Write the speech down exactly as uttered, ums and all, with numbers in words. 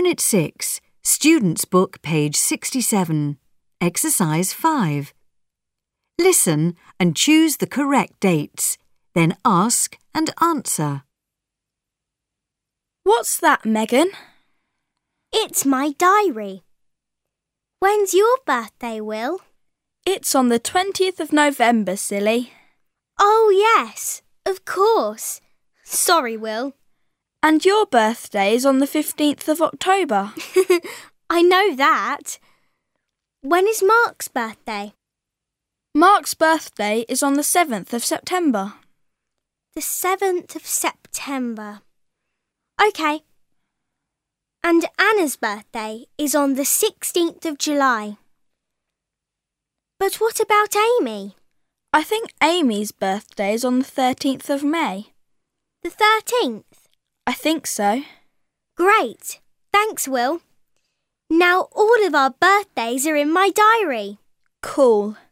Unit six, Students' Book, page sixty-seven. Exercise five. Listen and choose the correct dates, then ask and answer. What's that, Megan? It's my diary. When's your birthday, Will? It's on the twentieth of November, silly. Oh, yes, of course. Sorry, Will. And your birthday is on the fifteenth of October. I know that. When is Mark's birthday? Mark's birthday is on the seventh of September. The seventh of September. OK. And Anna's birthday is on the sixteenth of July. But what about Amy? I think Amy's birthday is on the thirteenth of May. The thirteenth? I think so. Great. Thanks, Will. Now all of our birthdays are in my diary. Cool.